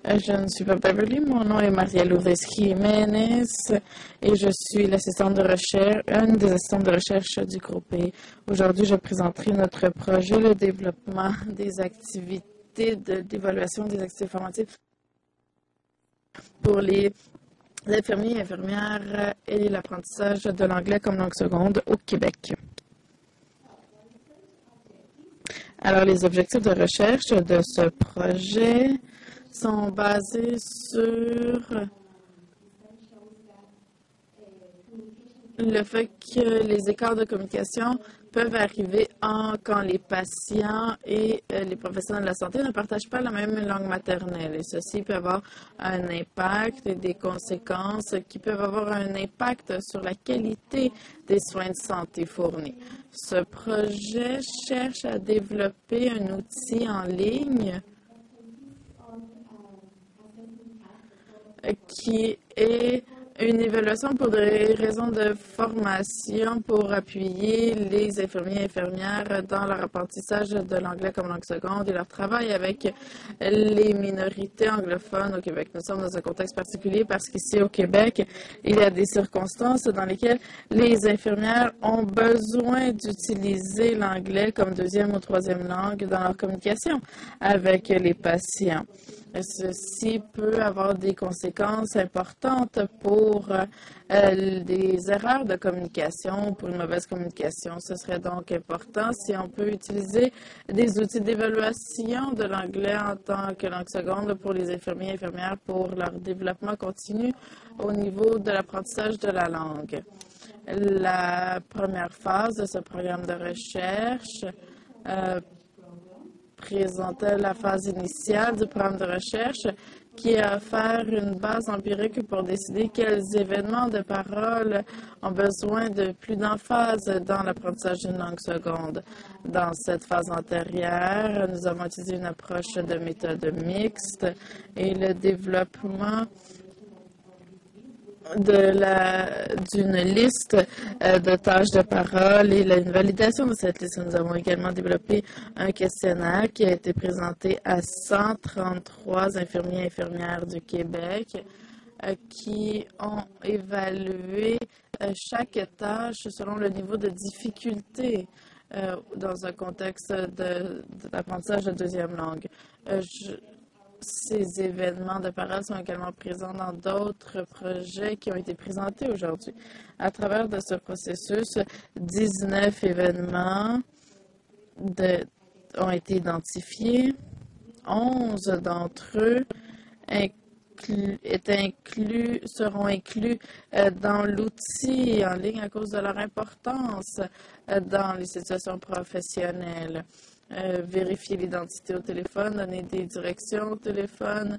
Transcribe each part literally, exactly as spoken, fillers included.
Euh, Je ne suis pas Beverly, mon nom est Maria Lourdes Jiménez et je suis l'assistante de recherche, une des assistantes de recherche du groupe E. Aujourd'hui, je présenterai notre projet, le développement des activités de- d'évaluation des activités formatives pour les infirmiers et infirmières et l'apprentissage de l'anglais comme langue seconde au Québec. Alors, les objectifs de recherche de ce projet sont basés sur le fait que les écarts de communication peuvent arriver en, quand les patients et euh, les professionnels de la santé ne partagent pas la même langue maternelle. Et ceci peut avoir un impact et des conséquences qui peuvent avoir un impact sur la qualité des soins de santé fournis. Ce projet cherche à développer un outil en ligne qui est une évaluation pour des raisons de formation pour appuyer les infirmiers et infirmières dans leur apprentissage de l'anglais comme langue seconde et leur travail avec les minorités anglophones au Québec. Nous sommes dans un contexte particulier parce qu'ici au Québec, il y a des circonstances dans lesquelles les infirmières ont besoin d'utiliser l'anglais comme deuxième ou troisième langue dans leur communication avec les patients. Ceci peut avoir des conséquences importantes pour euh, des erreurs de communication, pour une mauvaise communication. Ce serait donc important si on peut utiliser des outils d'évaluation de l'anglais en tant que langue seconde pour les infirmiers et infirmières pour leur développement continu au niveau de l'apprentissage de la langue. La première phase de ce programme de recherche euh, présentait la phase initiale du programme de recherche qui a offert une base empirique pour décider quels événements de parole ont besoin de plus d'emphase dans l'apprentissage d'une langue seconde. Dans cette phase antérieure, nous avons utilisé une approche de méthode mixte et le développement de la d'une liste euh, de tâches de parole et la, une validation de cette liste. Nous avons également développé un questionnaire qui a été présenté à cent trente-trois infirmiers et infirmières du Québec euh, qui ont évalué euh, chaque tâche selon le niveau de difficulté euh, dans un contexte de, d'apprentissage de deuxième langue. Euh, je, Ces événements de parole sont également présents dans d'autres projets qui ont été présentés aujourd'hui. À travers de ce processus, dix-neuf événements de, ont été identifiés. onze d'entre eux inclus, est inclus, seront inclus euh, dans l'outil en ligne à cause de leur importance euh, dans les situations professionnelles. Euh, vérifier l'identité au téléphone, donner des directions au téléphone,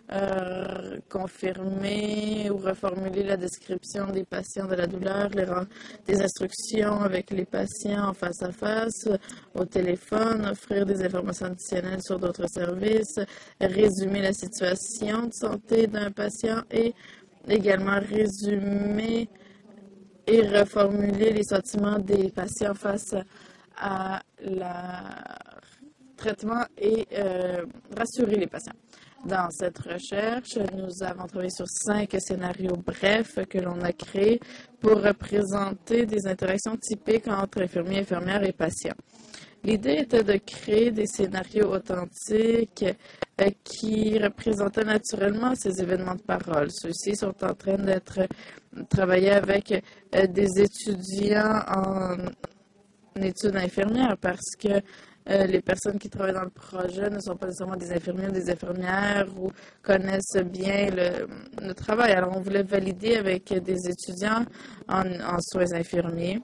euh, confirmer ou reformuler la description des patients de la douleur, les, des instructions avec les patients en face à face, au téléphone, offrir des informations additionnelles sur d'autres services, résumer la situation de santé d'un patient et également résumer et reformuler les sentiments des patients face à la traitement et euh, rassurer les patients. Dans cette recherche, nous avons travaillé sur cinq scénarios brefs que l'on a créés pour représenter des interactions typiques entre infirmiers, infirmières et patients. L'idée était de créer des scénarios authentiques euh, qui représentaient naturellement ces événements de parole. Ceux-ci sont en train d'être travaillés avec euh, des étudiants en études infirmières parce que euh, les personnes qui travaillent dans le projet ne sont pas nécessairement des infirmiers ou des infirmières ou connaissent bien le, le travail. Alors, on voulait valider avec des étudiants en, en soins infirmiers.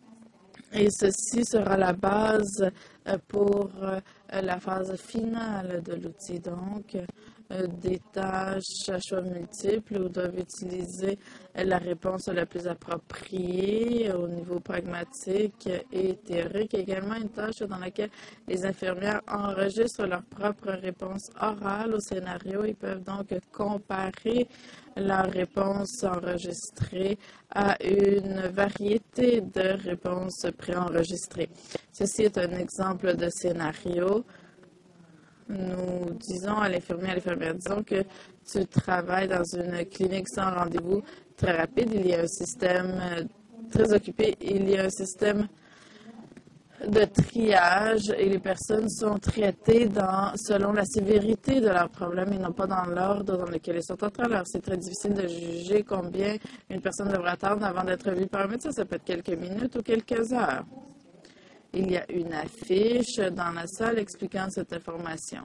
Et ceci sera la base euh, pour euh, la phase finale de l'outil. Donc, euh, des tâches à choix multiples où doivent utiliser euh, la réponse la plus appropriée au niveau pragmatique et théorique. Également, une tâche dans laquelle les infirmières enregistrent leur propre réponse orale au scénario. Ils peuvent donc comparer leur réponse enregistrée à une variété de réponses préenregistrées. Ceci est un exemple de scénario nous disons à l'infirmier, à l'infirmière, disons que tu travailles dans une clinique sans rendez-vous très rapide, il y a un système très occupé, il y a un système de triage et les personnes sont traitées dans, selon la sévérité de leurs problèmes et non pas dans l'ordre dans lequel ils sont entrés. Alors, c'est très difficile de juger combien une personne devrait attendre avant d'être vue par un médecin. Ça peut être quelques minutes ou quelques heures. Il y a une affiche dans la salle expliquant cette information.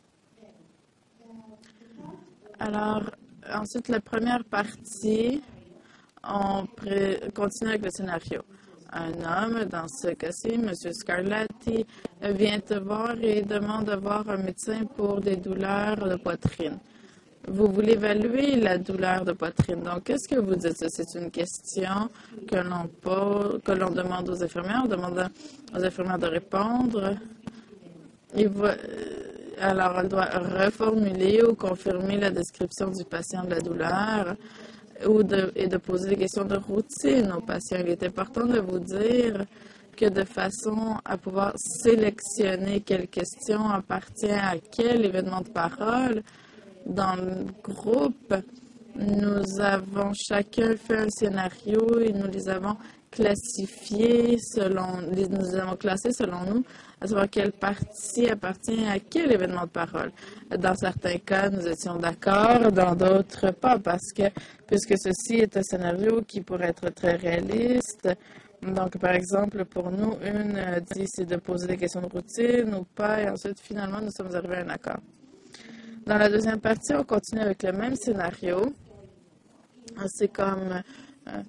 Alors, ensuite, la première partie, on continue avec le scénario. Un homme, dans ce cas-ci, M. Scarlatti, vient te voir et demande de voir un médecin pour des douleurs de poitrine. Vous voulez évaluer la douleur de poitrine. Donc, qu'est-ce que vous dites? C'est une question que l'on pose, que l'on demande aux infirmières. On demande aux infirmières de répondre. Il va, alors, elle doit reformuler ou confirmer la description du patient de la douleur. Ou de, et de poser des questions de routine aux patients. Il est important de vous dire que de façon à pouvoir sélectionner quelle question appartient à quel événement de parole, dans le groupe, nous avons chacun fait un scénario et nous les avons classifiés selon, nous les avons classés selon nous, à savoir quelle partie appartient à quel événement de parole. Dans certains cas, nous étions d'accord, dans d'autres pas, parce que, puisque ceci est un scénario qui pourrait être très réaliste. Donc, par exemple, pour nous, une dit c'est de poser des questions de routine ou pas, et ensuite, finalement, nous sommes arrivés à un accord. Dans la deuxième partie, on continue avec le même scénario. C'est comme euh,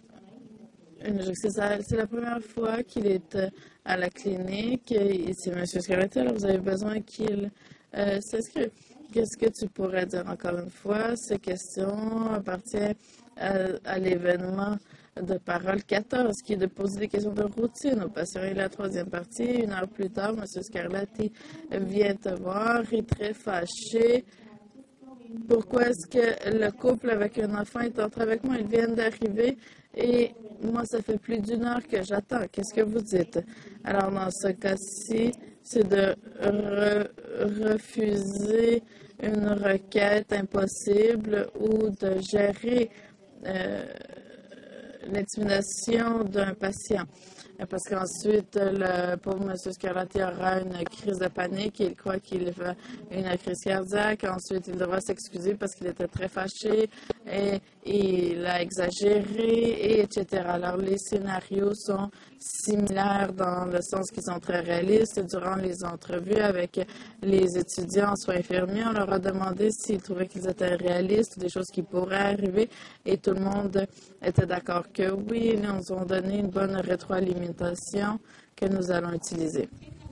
c'est la première fois qu'il est euh, à la clinique. Et c'est M. Scarlatti, alors vous avez besoin qu'il euh, s'inscrive. Qu'est-ce que tu pourrais dire encore une fois? Ces questions appartiennent à, à l'événement de parole quatorze, qui est de poser des questions de routine aux patients. Et la troisième partie, une heure plus tard, M. Scarlatti vient te voir, il est très fâché. Pourquoi est-ce que le couple avec un enfant est entré avec moi? Ils viennent d'arriver et moi, ça fait plus d'une heure que j'attends. Qu'est-ce que vous dites? Alors, dans ce cas-ci, c'est de re refuser une requête impossible ou de gérer euh, l'intimidation d'un patient. Parce qu'ensuite, le pauvre M. Scarlatti aura une crise de panique, il croit qu'il fait une crise cardiaque, ensuite il devra s'excuser parce qu'il était très fâché et il a exagéré, et etc. Alors les scénarios sont similaires dans le sens qu'ils sont très réalistes. Durant les entrevues avec les étudiants en soins infirmiers, on leur a demandé s'ils trouvaient qu'ils étaient réalistes, des choses qui pourraient arriver, et tout le monde était d'accord que oui. Ils nous ont donné une bonne rétroalimentation que nous allons utiliser.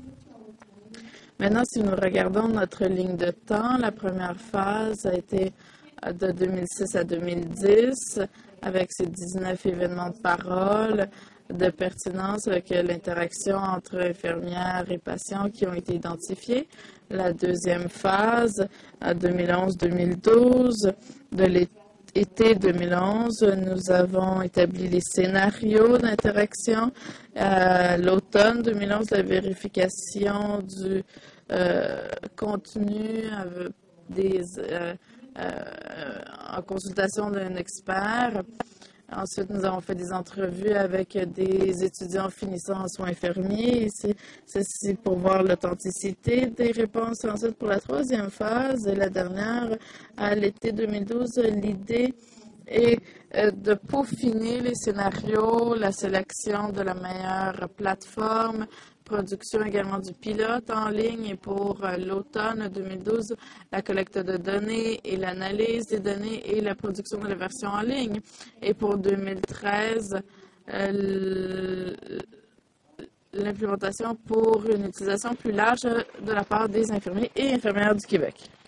Maintenant, si nous regardons notre ligne de temps, la première phase a été de deux mille six à deux mille dix, avec ces dix-neuf événements de parole de pertinence avec l'interaction entre infirmières et patients qui ont été identifiés. La deuxième phase, à deux mille onze deux mille douze, de l'été deux mille onze, nous avons établi les scénarios d'interaction. À l'automne deux mille onze, la vérification du euh, contenu avec des, euh, euh, en consultation d'un expert. Ensuite, nous avons fait des entrevues avec des étudiants finissant en soins infirmiers. Ceci pour voir l'authenticité des réponses. Ensuite, pour la troisième phase et la dernière, à l'été deux mille douze, l'idée est de peaufiner les scénarios, la sélection de la meilleure plateforme, production également du pilote en ligne, et pour l'automne deux mille douze, la collecte de données et l'analyse des données et la production de la version en ligne. Et pour deux mille treize, euh, l'implémentation pour une utilisation plus large de la part des infirmiers et infirmières du Québec.